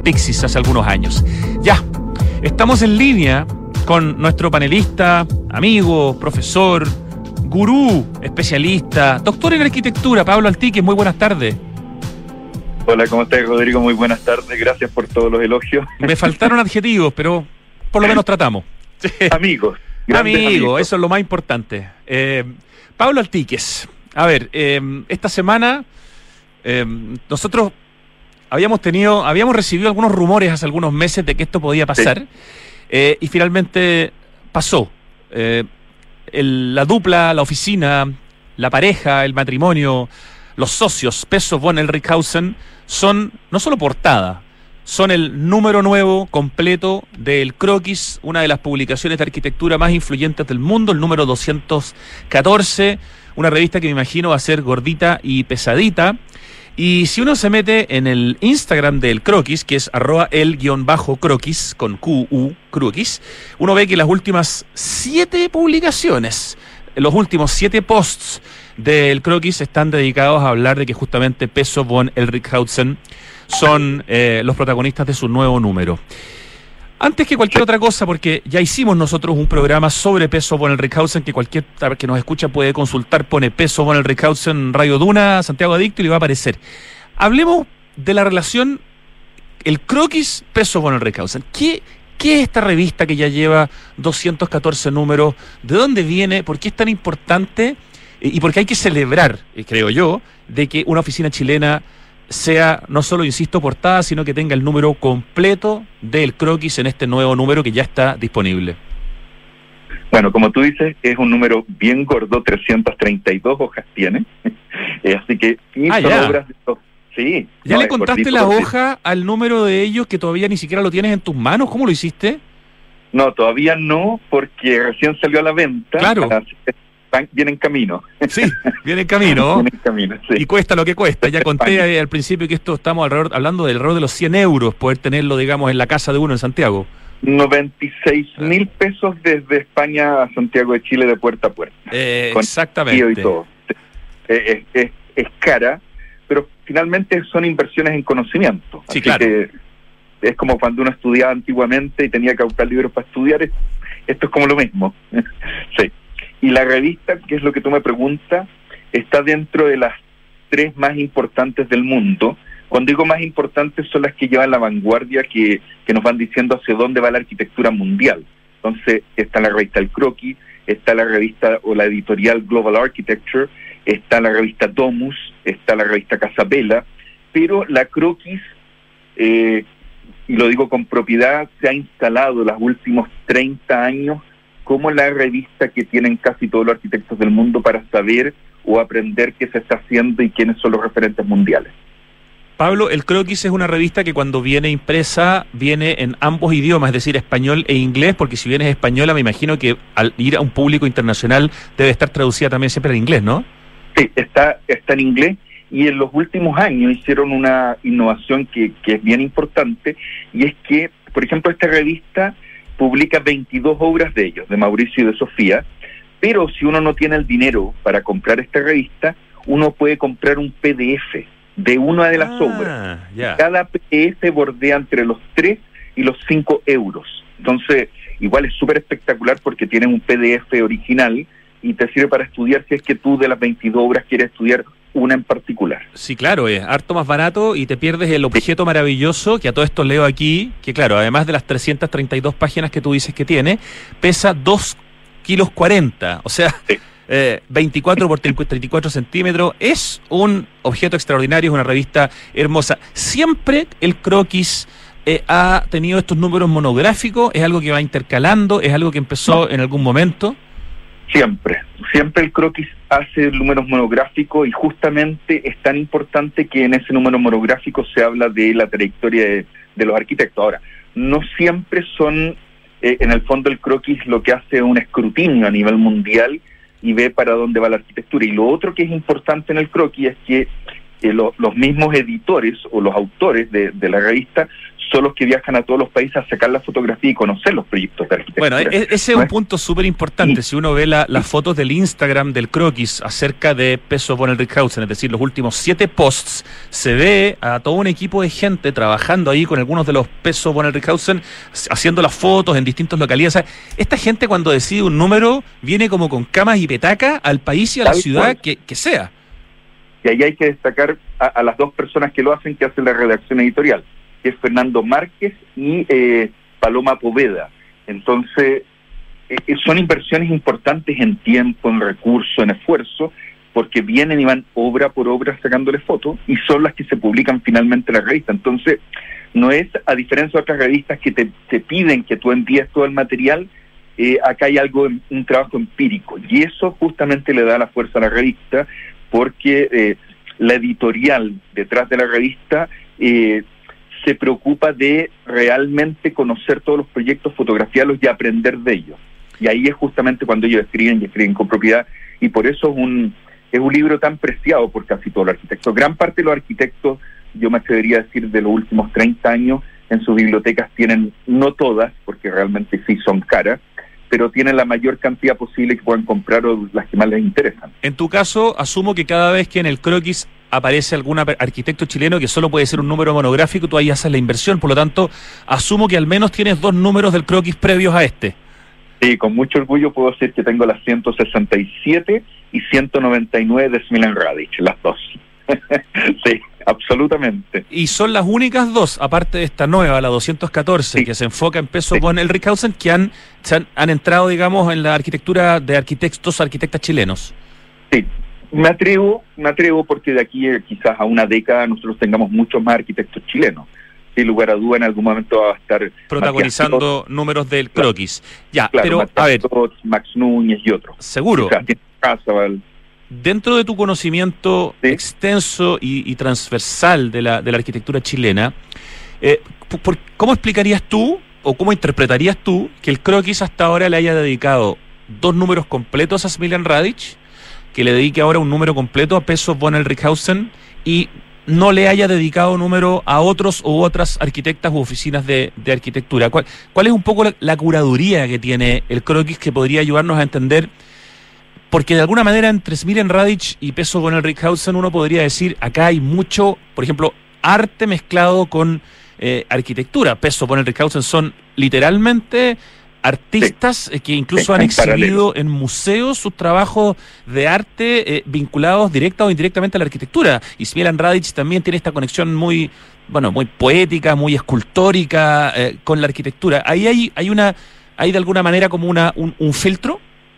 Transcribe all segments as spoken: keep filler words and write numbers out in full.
Pixies hace algunos años. Ya, estamos en línea con nuestro panelista, amigo, profesor, gurú, especialista, doctor en arquitectura, Pablo Altíquez. Muy buenas tardes. Hola, ¿cómo estás, Rodrigo? Muy buenas tardes, gracias por todos los elogios. Me faltaron adjetivos, pero por lo menos tratamos. Amigos. Amigo, amigos. Eso es lo más importante. Eh, Pablo Altíquez, a ver, eh, esta semana eh, nosotros habíamos tenido, habíamos recibido algunos rumores hace algunos meses de que esto podía pasar, sí. eh, y finalmente pasó. Eh, el, la dupla, la oficina, la pareja, el matrimonio, los socios, Peso von Elrichshausen, son no solo portada, son el número nuevo completo del Croquis, una de las publicaciones de arquitectura más influyentes del mundo, el número doscientos catorce, una revista que me imagino va a ser gordita y pesadita. Y si uno se mete en el Instagram del Croquis, que es arroba el guión bajo croquis, con Q U, Croquis, uno ve que las últimas siete publicaciones, los últimos siete posts del Croquis están dedicados a hablar de que justamente Peso von Elrichshausen son eh, los protagonistas de su nuevo número. Antes que cualquier otra cosa, porque ya hicimos nosotros un programa sobre Peso von Elrichshausen, que cualquier que nos escucha puede consultar, pone Peso von Elrichshausen, Radio Duna, Santiago Adicto, y le va a aparecer. Hablemos de la relación, el Croquis, Peso von Elrichshausen. ¿Qué, ¿Qué es esta revista que ya lleva doscientos catorce números? ¿De dónde viene? ¿Por qué es tan importante? Y porque hay que celebrar, creo yo, de que una oficina chilena sea no solo, insisto, portada, sino que tenga el número completo del Croquis en este nuevo número que ya está disponible. Bueno, como tú dices, es un número bien gordo, trescientas treinta y dos hojas tiene, eh, así que ah, ya. obras de estos. Sí. ¿Ya no, le contaste la hoja al número de ellos que todavía ni siquiera lo tienes en tus manos? ¿Cómo lo hiciste? No, todavía no, porque recién salió a la venta. Claro. Viene en camino. Sí, viene en camino. Viene en camino, sí. Y cuesta lo que cuesta. Ya conté al principio que esto estamos alrededor, hablando del alrededor de los cien euros, poder tenerlo, digamos, en la casa de uno en Santiago. noventa y seis mil pesos desde España a Santiago de Chile de puerta a puerta. Eh, exactamente. Y todo. Es, es, es cara, pero finalmente son inversiones en conocimiento. Sí, Así claro. Que es como cuando uno estudiaba antiguamente y tenía que buscar libros para estudiar. Esto es como lo mismo. Sí. Y la revista, que es lo que tú me preguntas, está dentro de las tres más importantes del mundo. Cuando digo más importantes, son las que llevan la vanguardia, que, que nos van diciendo hacia dónde va la arquitectura mundial. Entonces, está la revista El Croquis, está la revista o la editorial Global Architecture, está la revista Domus, está la revista Casabella, pero la Croquis, eh, y lo digo con propiedad, se ha instalado los últimos treinta años como la revista que tienen casi todos los arquitectos del mundo para saber o aprender qué se está haciendo y quiénes son los referentes mundiales. Pablo, el Croquis es una revista que cuando viene impresa viene en ambos idiomas, es decir, español e inglés, porque si bien es española, me imagino que al ir a un público internacional debe estar traducida también siempre en inglés, ¿no? Sí, está, está en inglés, y en los últimos años hicieron una innovación que, que es bien importante, y es que, por ejemplo, esta revista publica veintidós obras de ellos, de Mauricio y de Sofía, pero si uno no tiene el dinero para comprar esta revista, uno puede comprar un P D F de una de las ah, obras. Yeah. Cada P D F bordea entre los tres y los cinco euros. Entonces, igual es súper espectacular porque tienen un P D F original y te sirve para estudiar si es que tú de las veintidós obras quieres estudiar una en particular. Sí, claro, es harto más barato y te pierdes el objeto maravilloso, que a todo esto leo aquí, que claro, además de las trescientas treinta y dos páginas que tú dices que tiene, pesa dos kilos cuarenta, o sea, sí. eh, veinticuatro por treinta y cuatro centímetros, es un objeto extraordinario, es una revista hermosa. Siempre el Croquis eh, ha tenido estos números monográficos, es algo que va intercalando, es algo que empezó no. en algún momento. Siempre, siempre el Croquis hace números monográficos, y justamente es tan importante que en ese número monográfico se habla de la trayectoria de, de los arquitectos. Ahora, no siempre son, eh, en el fondo el Croquis lo que hace es un escrutinio a nivel mundial y ve para dónde va la arquitectura. Y lo otro que es importante en el Croquis es que eh, lo, los mismos editores o los autores de, de la revista son los que viajan a todos los países a sacar la fotografía y conocer los proyectos de arquitectura. Bueno, e- ese es un punto súper importante. Sí. Si uno ve la, las fotos del Instagram del croquis acerca de Peso von Richthofen, es decir, los últimos siete posts, se ve a todo un equipo de gente trabajando ahí con algunos de los Peso von Richthofen, haciendo las fotos en distintas localidades. O sea, esta gente cuando decide un número viene como con camas y petacas al país y a la ciudad que, que sea. Y ahí hay que destacar a, a las dos personas que lo hacen, que hacen la redacción editorial, que es Fernando Márquez y eh, Paloma Poveda. Entonces, eh, son inversiones importantes en tiempo, en recursos, en esfuerzo, porque vienen y van obra por obra sacándole fotos y son las que se publican finalmente en la revista. Entonces, no es, a diferencia de otras revistas que te, te piden que tú envíes todo el material, eh, acá hay algo, un trabajo empírico, y eso justamente le da la fuerza a la revista, porque eh, la editorial detrás de la revista eh, se preocupa de realmente conocer todos los proyectos, fotografiarlos y aprender de ellos. Y ahí es justamente cuando ellos escriben y escriben con propiedad, y por eso es un, es un libro tan preciado por casi todos los arquitectos. Gran parte de los arquitectos, yo me atrevería a decir, de los últimos treinta años, en sus bibliotecas tienen, no todas, porque realmente sí son caras, pero tienen la mayor cantidad posible que puedan comprar o las que más les interesan. En tu caso, asumo que cada vez que en el croquis aparece algún arquitecto chileno, que solo puede ser un número monográfico, tú ahí haces la inversión, por lo tanto, asumo que al menos tienes dos números del croquis previos a este. Sí, con mucho orgullo puedo decir que tengo las ciento sesenta y siete y ciento noventa y nueve de Smilan Radic, las dos. Sí, absolutamente. Y son las únicas dos, aparte de esta nueva, la doscientos catorce, sí, que se enfoca en Peso von Richthofen, que han, se han, han entrado, digamos, en la arquitectura de arquitectos, arquitectas chilenos. Sí, me atrevo, me atrevo porque de aquí eh, quizás a una década nosotros tengamos muchos más arquitectos chilenos. Sin lugar a duda, en algún momento va a estar protagonizando Matías números del croquis. Claro, ya, claro, pero Matías a ver, Tots, Max Núñez y otros. Seguro. Quizás, Casabal. Dentro de tu conocimiento ¿sí? extenso y, y transversal de la, de la arquitectura chilena, eh, por, ¿cómo explicarías tú o cómo interpretarías tú que el croquis hasta ahora le haya dedicado dos números completos a Smilan Radic, que le dedique ahora un número completo a Peso von Richthofen y no le haya dedicado número a otros u otras arquitectas u oficinas de, de arquitectura? ¿Cuál, ¿Cuál es un poco la, la curaduría que tiene el croquis que podría ayudarnos a entender? Porque de alguna manera entre Smilan Radic y Peso von Richthofen uno podría decir, acá hay mucho, por ejemplo, arte mezclado con eh, arquitectura. Peso von Richthofen son literalmente artistas sí. eh, que incluso sí, han exhibido paralelo. en museos sus trabajos de arte eh, vinculados directa o indirectamente a la arquitectura. Y Smilan Radic también tiene esta conexión muy, bueno, muy poética, muy escultórica eh, con la arquitectura. Ahí hay, hay una, hay de alguna manera como una, un, un filtro.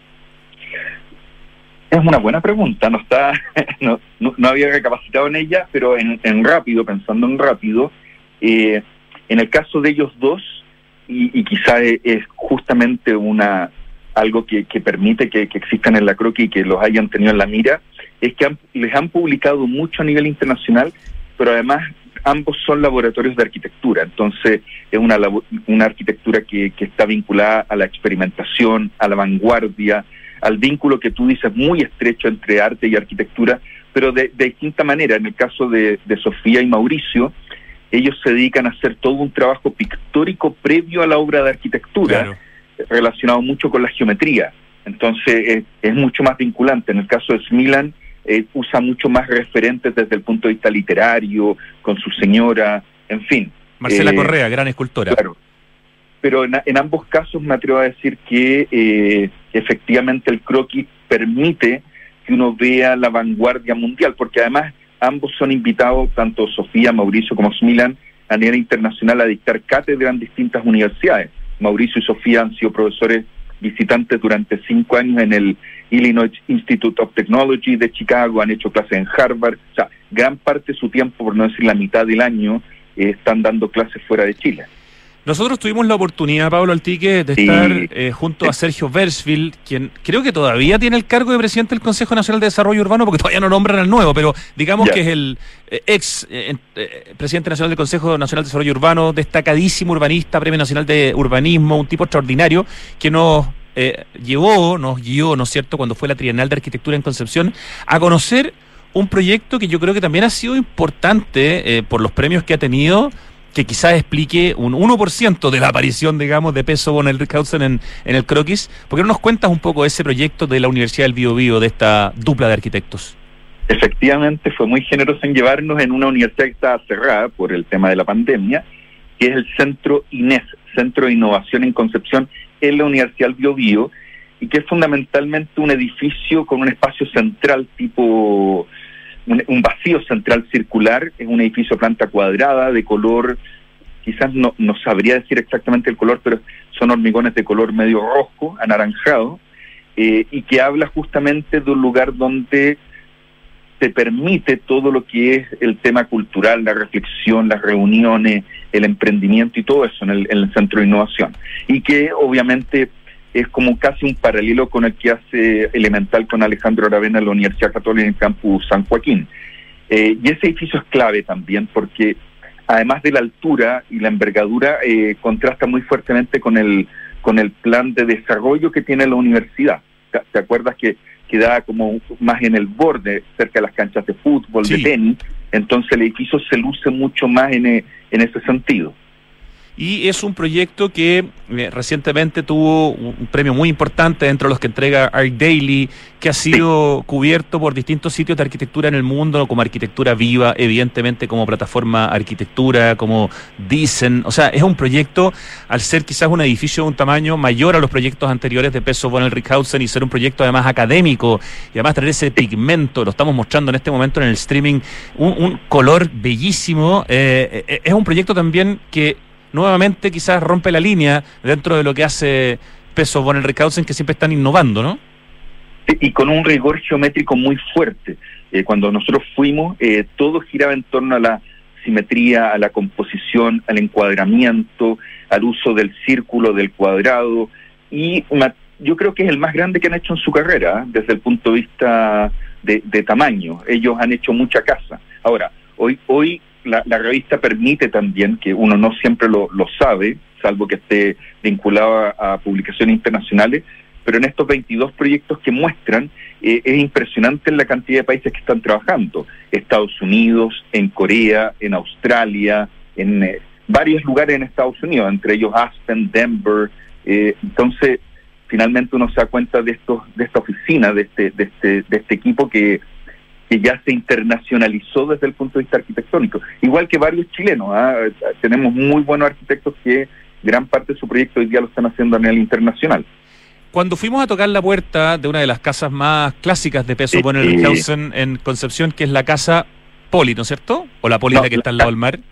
Es una buena pregunta, no está, no, no, no había recapacitado en ella, pero en, en rápido, pensando en rápido, eh, en el caso de ellos dos, y, y quizá es, es justamente una algo que, que permite que, que existan en la croquis y que los hayan tenido en la mira, es que han, les han publicado mucho a nivel internacional, pero además ambos son laboratorios de arquitectura, entonces es una, una arquitectura que, que está vinculada a la experimentación, a la vanguardia, al vínculo que tú dices muy estrecho entre arte y arquitectura, pero de, de distinta manera. En el caso de, de Sofía y Mauricio, ellos se dedican a hacer todo un trabajo pictórico previo a la obra de arquitectura, claro, relacionado mucho con la geometría. Entonces es, es mucho más vinculante. En el caso de Smilan, eh, usa mucho más referentes desde el punto de vista literario, con su señora, en fin. Marcela eh, Correa, gran escultora. Claro. Pero en, en ambos casos me atrevo a decir que eh, efectivamente el croquis permite que uno vea la vanguardia mundial, porque además ambos son invitados, tanto Sofía, Mauricio como Smilan, a nivel internacional a dictar cátedra en distintas universidades. Mauricio y Sofía han sido profesores visitantes durante cinco años en el Illinois Institute of Technology de Chicago, han hecho clases en Harvard, o sea, gran parte de su tiempo, por no decir la mitad del año, eh, están dando clases fuera de Chile. Nosotros tuvimos la oportunidad, Pablo Altique, de sí. estar eh, junto sí. a Sergio Bersfield, quien creo que todavía tiene el cargo de presidente del Consejo Nacional de Desarrollo Urbano, porque todavía no nombran al nuevo, pero digamos yeah. que es el eh, ex eh, eh, presidente nacional del Consejo Nacional de Desarrollo Urbano, destacadísimo urbanista, Premio Nacional de Urbanismo, un tipo extraordinario, que nos eh, llevó, nos guió, ¿no es cierto?, cuando fue la Trienal de Arquitectura en Concepción, a conocer un proyecto que yo creo que también ha sido importante eh, por los premios que ha tenido, que quizás explique un uno por ciento de la aparición, digamos, de Peso von Rickhausen en, en el croquis. ¿Por qué no nos cuentas un poco de ese proyecto de la Universidad del Biobío, de esta dupla de arquitectos? Efectivamente, fue muy generoso en llevarnos en una universidad que estaba cerrada por el tema de la pandemia, que es el Centro I N E S, Centro de Innovación en Concepción, en la Universidad del Biobío, y que es fundamentalmente un edificio con un espacio central tipo, un, un vacío central circular. Es un edificio de planta cuadrada, de color, quizás no, no sabría decir exactamente el color, pero son hormigones de color medio rojo, anaranjado, eh, y que habla justamente de un lugar donde se permite todo lo que es el tema cultural, la reflexión, las reuniones, el emprendimiento y todo eso en el, en el Centro de Innovación. Y que obviamente es como casi un paralelo con el que hace Elemental con Alejandro Aravena en la Universidad Católica en el campus San Joaquín. Eh, y ese edificio es clave también porque además de la altura y la envergadura, eh, contrasta muy fuertemente con el, con el plan de desarrollo que tiene la universidad. ¿Te, te acuerdas que queda como más en el borde, cerca de las canchas de fútbol, sí, de tenis? Entonces el edificio se luce mucho más en, en ese sentido. Y es un proyecto que eh, recientemente tuvo un premio muy importante dentro de los que entrega Arc Daily, que ha sido sí. cubierto por distintos sitios de arquitectura en el mundo, como Arquitectura Viva, evidentemente como Plataforma Arquitectura, como Dicen. O sea, es un proyecto, al ser quizás un edificio de un tamaño mayor a los proyectos anteriores de Peso von Rickhausen y ser un proyecto además académico y además traer ese pigmento, lo estamos mostrando en este momento en el streaming, un, un color bellísimo. Eh, eh, es un proyecto también que nuevamente quizás rompe la línea dentro de lo que hace Peso von Rickhausen, que siempre están innovando, ¿no? Sí, y con un rigor geométrico muy fuerte. Eh, cuando nosotros fuimos, eh, todo giraba en torno a la simetría, a la composición, al encuadramiento, al uso del círculo, del cuadrado, y una, yo creo que es el más grande que han hecho en su carrera, ¿eh? Desde el punto de vista de, de tamaño. Ellos han hecho mucha casa. Ahora, hoy hoy La, la revista permite también, que uno no siempre lo, lo sabe, salvo que esté vinculado a, a publicaciones internacionales, pero en estos veintidós proyectos que muestran, eh, es impresionante la cantidad de países que están trabajando. Estados Unidos, en Corea, en Australia, en eh, varios lugares en Estados Unidos, entre ellos Aspen, Denver. Eh, entonces, finalmente uno se da cuenta de estos, de esta oficina, de este, de este, de este equipo que que ya se internacionalizó desde el punto de vista arquitectónico, igual que varios chilenos. ¿eh? Tenemos muy buenos arquitectos que gran parte de su proyecto hoy día lo están haciendo a nivel internacional. Cuando fuimos a tocar la puerta de una de las casas más clásicas de Peso von Rickhausen en Concepción, que es la casa Poli, ¿no es cierto? O la Poli, no, la que está al lado del mar.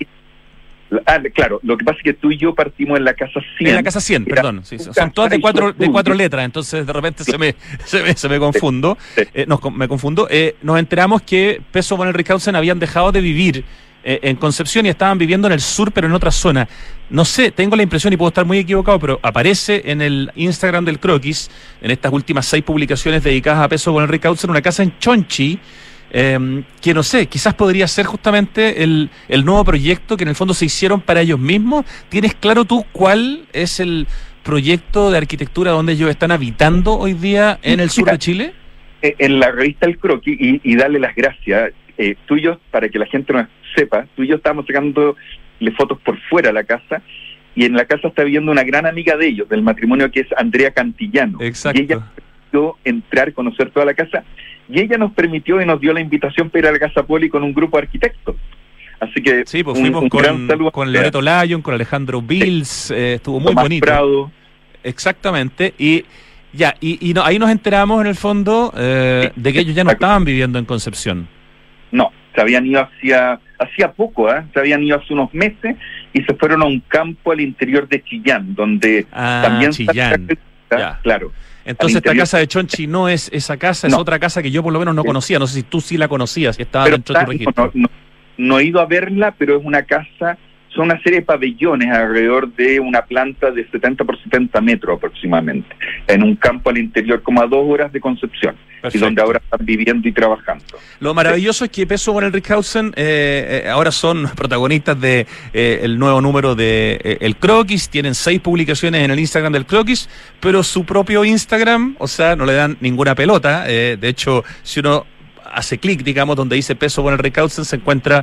Ah, claro, lo que pasa es que tú y yo partimos en la casa cien. En la casa cien, perdón. Sí, son todas de cuatro de cuatro letras, entonces de repente se me se me, se me confundo. Sí. Eh, nos, me confundo. Eh, nos enteramos que Peso von Rickhausen habían dejado de vivir eh, en Concepción y estaban viviendo en el sur, pero en otra zona. No sé, tengo la impresión, y puedo estar muy equivocado, pero aparece en el Instagram del Croquis, en estas últimas seis publicaciones dedicadas a Peso von Rickhausen, una casa en Chonchi, Eh, que no sé, quizás podría ser justamente el, el nuevo proyecto que en el fondo se hicieron para ellos mismos. ¿Tienes claro tú cuál es el proyecto de arquitectura donde ellos están habitando hoy día en el sur de Chile? En la revista El Croquis, y, y darle las gracias, eh, tú y yo, para que la gente no sepa, tú y yo estábamos sacándole fotos por fuera a la casa, y en la casa está viviendo una gran amiga de ellos, del matrimonio, que es Andrea Cantillano. Exacto. Y ella permitió entrar, conocer toda la casa, y ella nos permitió y nos dio la invitación para ir a la Casa Poli con un grupo de arquitectos. Así que sí, pues fuimos un, un con, gran saludo con Loreto Lyon, con Alejandro Bills, sí. eh, estuvo muy Tomás bonito. Prado. Exactamente, y ya, y, y no, ahí nos enteramos en el fondo eh, sí. de que ellos ya no estaban viviendo en Concepción. No, se habían ido hacía, hacía poco, ¿eh? se habían ido hace unos meses y se fueron a un campo al interior de Chillán, donde ah, también Chillán. Está, claro. Entonces esta casa de Chonchi no es esa casa, es no. otra casa que yo por lo menos no conocía. No sé si tú sí la conocías, si estaba pero dentro está, de tu registro. No, no, no he ido a verla, pero es una casa, son una serie de pabellones alrededor de una planta de setenta por setenta metros aproximadamente, en un campo al interior, como a dos horas de Concepción. Perfecto. Y donde ahora están viviendo y trabajando. Lo maravilloso sí. es que Peso von Rickhausen eh, eh, ahora son protagonistas de eh, el nuevo número de eh, El Croquis, tienen seis publicaciones en el Instagram del Croquis, pero su propio Instagram, o sea, no le dan ninguna pelota. Eh, de hecho, si uno hace clic, digamos, donde dice Peso von Rickhausen, se encuentra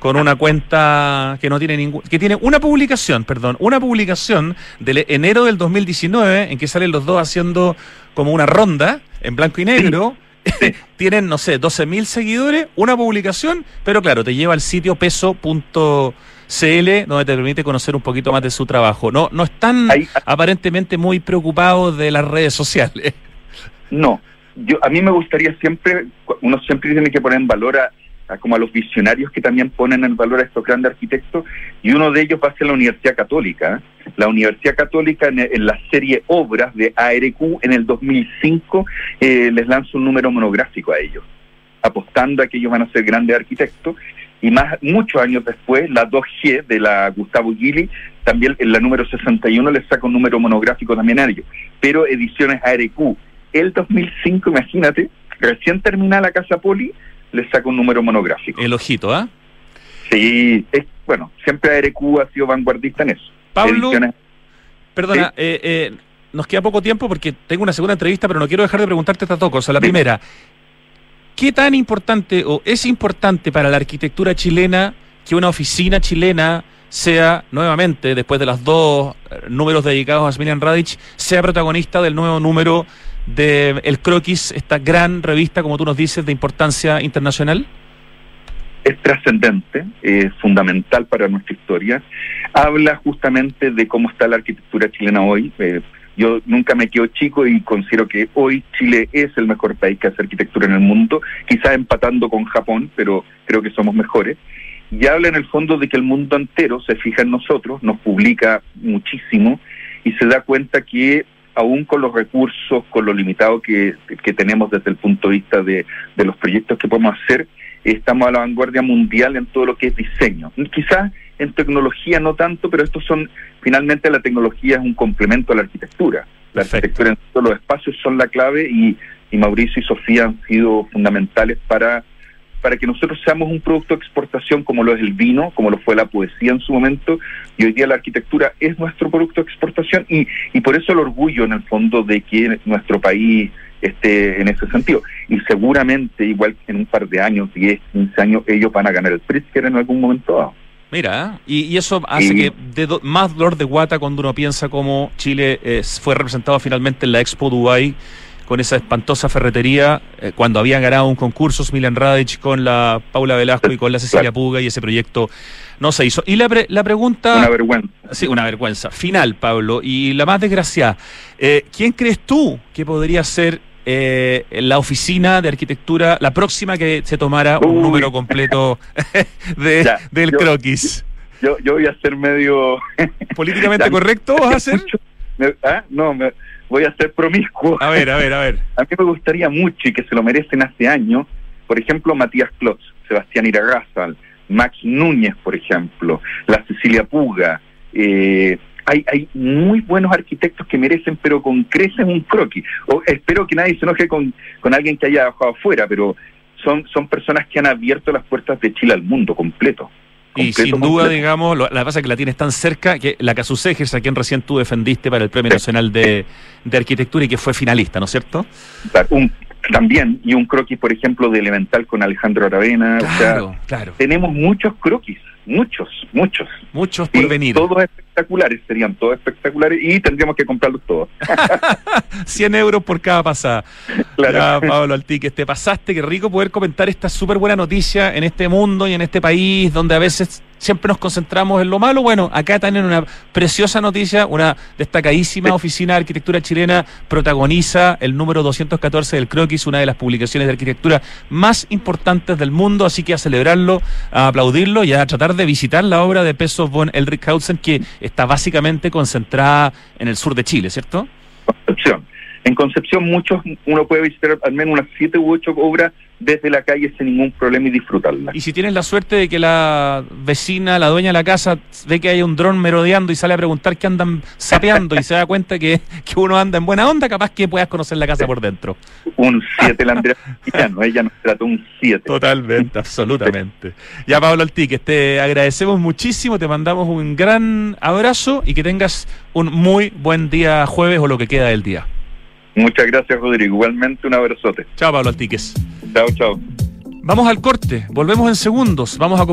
con una cuenta que no tiene ningún, que tiene una publicación, perdón, una publicación de enero del dos mil diecinueve en que salen los dos haciendo como una ronda en blanco y negro. Sí. Tienen, no sé, doce mil seguidores, una publicación, pero claro, te lleva al sitio peso punto c l donde te permite conocer un poquito más de su trabajo. No, no están Ahí, aparentemente muy preocupados de las redes sociales. No, yo a mí me gustaría siempre, uno siempre tiene que poner en valor a, a como a los visionarios que también ponen en valor a estos grandes arquitectos, y uno de ellos va a ser la Universidad Católica. La Universidad Católica en, en la serie Obras de A R Q en el dos mil cinco eh, les lanza un número monográfico a ellos, apostando a que ellos van a ser grandes arquitectos, y más muchos años después la dos G de la Gustavo Gili, también en la número sesenta y uno les saca un número monográfico también a ellos, pero ediciones A R Q. El dos mil cinco, imagínate, recién terminada la Casa Poli, les saca un número monográfico. El ojito, ¿ah? ¿eh? Sí, es, bueno, siempre A R Q ha sido vanguardista en eso. Pablo, Ediciones... perdona, ¿Sí? eh, eh, nos queda poco tiempo porque tengo una segunda entrevista, pero no quiero dejar de preguntarte estas dos cosas. La sí. primera, ¿qué tan importante o es importante para la arquitectura chilena que una oficina chilena sea, nuevamente, después de los dos números dedicados a Smiljan Radić, sea protagonista del nuevo número de El Croquis, esta gran revista, como tú nos dices, de importancia internacional? Es trascendente, es fundamental para nuestra historia. Habla justamente de cómo está la arquitectura chilena hoy. Eh, yo nunca me quedo chico y considero que hoy Chile es el mejor país que hace arquitectura en el mundo, quizás empatando con Japón, pero creo que somos mejores. Y habla en el fondo de que el mundo entero se fija en nosotros, nos publica muchísimo y se da cuenta que aún con los recursos, con lo limitado que, que tenemos desde el punto de vista de, de los proyectos que podemos hacer, estamos a la vanguardia mundial en todo lo que es diseño. Quizás en tecnología no tanto, pero estos son, finalmente la tecnología es un complemento a la arquitectura. La Perfecto. arquitectura en todos los espacios son la clave y, y Mauricio y Sofía han sido fundamentales para, para que nosotros seamos un producto de exportación como lo es el vino, como lo fue la poesía en su momento, y hoy día la arquitectura es nuestro producto de exportación y, y por eso el orgullo en el fondo de que nuestro país esté en ese sentido. Y seguramente, igual en un par de años, diez, quince años, ellos van a ganar el Pritzker en algún momento dado. Mira, y, y eso hace y, que de do, más dolor de guata cuando uno piensa cómo Chile eh, fue representado finalmente en la Expo Dubai con esa espantosa ferretería, eh, cuando habían ganado un concurso Smiljan Radić con la Paula Velasco y con la Cecilia claro. Puga, y ese proyecto no se hizo. Y la, pre, la pregunta... Una vergüenza. Sí, una vergüenza. Final, Pablo, y la más desgraciada. Eh, ¿Quién crees tú que podría ser eh, la oficina de arquitectura, la próxima que se tomara un Uy. número completo de, ya, del yo, croquis? Yo, yo voy a ser medio... ¿Políticamente correcto vas a hacer? Me, ¿ah? No, me... voy a ser promiscuo. A ver, a ver, a ver. A mí me gustaría mucho, y que se lo merecen hace años, por ejemplo, Matías Klotz, Sebastián Irarrázaval, Max Núñez, por ejemplo, la Cecilia Puga. Eh, hay, hay muy buenos arquitectos que merecen, pero con creces un croquis. O, espero que nadie se enoje con, con alguien que haya bajado afuera, pero son, son personas que han abierto las puertas de Chile al mundo completo. Y completo, sin duda, completo. digamos, lo, la pasa es que la tienes tan cerca que la Casucejes, a quien recién tú defendiste para el Premio sí. Nacional de, de Arquitectura y que fue finalista, ¿no es cierto? Un, también, y un croquis, por ejemplo, de Elemental con Alejandro Aravena. Claro, o sea, claro. Tenemos muchos croquis, muchos, muchos. Muchos por y venir. Todos espectaculares, serían todos espectaculares y tendríamos que comprarlos todos. cien euros por cada pasada. Claro. Ya, Pablo Altiques, te pasaste, qué rico poder comentar esta súper buena noticia en este mundo y en este país donde a veces siempre nos concentramos en lo malo. Bueno, acá tienen una preciosa noticia, una destacadísima sí. oficina de arquitectura chilena protagoniza el número doscientos catorce del Croquis, una de las publicaciones de arquitectura más importantes del mundo, así que a celebrarlo, a aplaudirlo y a tratar de visitar la obra de Peso von Eldrichhausen, que está básicamente concentrada en el sur de Chile, ¿cierto? Concepción. En Concepción muchos, uno puede visitar al menos unas siete u ocho obras desde la calle sin ningún problema y disfrutarla. Y si tienes la suerte de que la vecina, la dueña de la casa, ve que hay un dron merodeando y sale a preguntar qué andan sapeando y se da cuenta que, que uno anda en buena onda, capaz que puedas conocer la casa por dentro. Un siete, la Andrea Quillano, ella nos trató un siete. Totalmente, absolutamente. Ya, Pablo Altiques, te agradecemos muchísimo, te mandamos un gran abrazo y que tengas un muy buen día jueves o lo que queda del día. Muchas gracias, Rodrigo. Igualmente un abrazote. Chao, Pablo Altiques. Chao, chao. Vamos al corte, volvemos en segundos. Vamos a